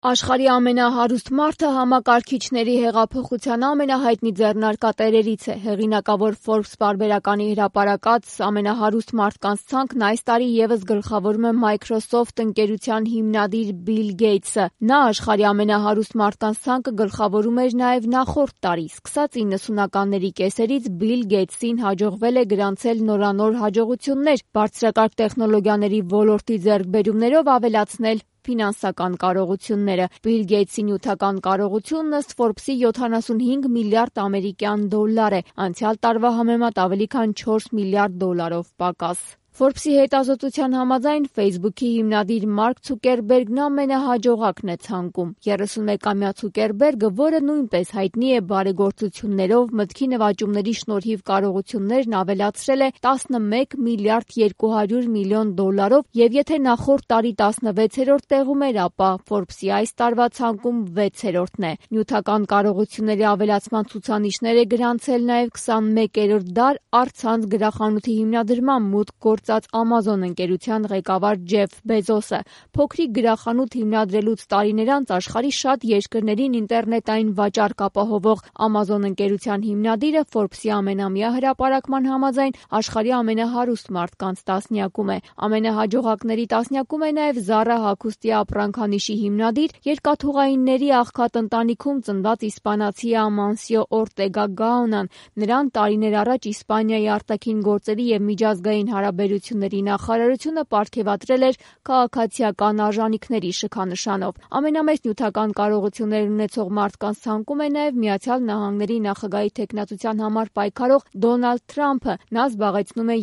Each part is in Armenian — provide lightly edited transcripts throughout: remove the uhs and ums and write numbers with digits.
Աշխարհի ամենահարուստ մարդը համակարգիչների հեղափոխության ամենահայտնի ձեռնարկատերերից է։ Հեղինակավոր Forbes պարբերականի հրապարակած ամենահարուստ մարդկանց ցանկն այս տարի ևս գլխավորում է Microsoft ընկերության հիմնադիր Bill Gates-ը։ Նա աշխարհի ամենահարուստ մարդկանց ցանկը գլխավորում էր նաև նախորդ տարի։ Սկսած 90-ականների կեսերից Bill Gates-ին հաջողվել է գրանցել նորանոր հաջողություններ, բարձրակարգ տեխնոլոգիաների ոլորտի ձեռքբերումներով ավելացնել ֆինանսական կարողությունները։ Bill Gates-ի նյութական կարողությունն ըստ Forbes-ի 75 միլիարդ ամերիկյան դոլար է, անցյալ տարվա համեմատ ավելի քան 4 միլիարդ դոլարով պակաս։ Forbes-ի հետազոտության համաձայն Facebook-ի հիմնադիր Մարկ Ցուկերբերգն ամենահաջողակն է ցանկում։ 31-ամյա Ցուկերբերգը, որը նույնպես հայտնի է բարեգործություններով, մտքի նվաճումների շնորհիվ կարողություններն ավելացրել է 11 միլիարդ 200 միլիոն դոլարով, եւ եթե նախորդ տարի 16-րդ տեղում էր, ապա Forbes-ի այս տարվա ցանկում 6-րդն է։ Նյութական կարողությունների ավելացման ցուցանիշներ է գրանցել նաև 21-րդ դար առցանց գրախանութի հիմնադրման մուտք Amazon ընկերության ղեկավար Ջեֆ Բեզոսը։ Փոքրիկ գրախանութ հիմնադրելուց տարիներ անց աշխարհի շատ երկրներին ինտերնետային վաճառք ապահովող Amazon ընկերության հիմնադիրը Forbes-ի ամենամյա հրապարակման համաձայն աշխարհի ամենահարուստ մարդկանց տասնյակում է։ Ամենահաջողակների տասնյակում է նաև Zara հագուստի ապրանքանիշի հիմնադիր, երկաթուղայինների աղքատ ընտանիքում ծնված իսպանացի Ամանսիո Օրտեգա Գաունան։ Նրան տարիներ առաջ Իսպանիայի արտաքին գործերի եւ միջազգային հարաբերությունների նախարարությունը պարգևատրել էր քաղաքացիական արժանինքների շքանշանով։ Ամենամեծ նյութական կարողություններ ունեցող մարդկանց ցանկում է նաև Միացյալ Նահանգների նախագահի թեկնածության համար պայքարող Դոնալդ Թրամփը։ Նա զբաղեցնում է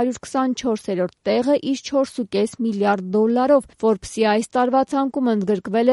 324-րդ տեղը իր 4.5 միլիարդ դոլարով։ Forbes-ի այս տարվա ցանկում ընդգրկվել է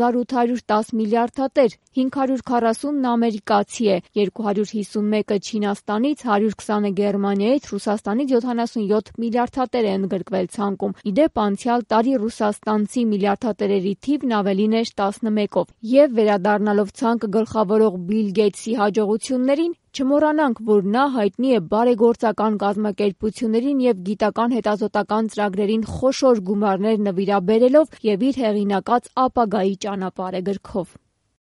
1810 միլիարդատեր, 540-ն ամերիկացի է, 251-ը Չինաստանից, 120-ը Գերմանիայից, Ռուսաստանից 77 միլիարդատեր է ընդգրկվել ցանկում։ Իդեպ անցյալ տարի ռուսաստանցի միլիարդատերերի թիվն ավելին էր 11-ով։ Եվ վերադառնալով ցանկը գլխավորող Bill Gates-ի հաջողություններին, չմոռանանք, որ նա հայտնի է բարեգործական կազմակերպություններին եւ գիտական հետազոտական ծրագրերին խոշոր գումարներ նվիրաբերելով եւ իր հեղինակած ապագայի ճանապարհը գրքով։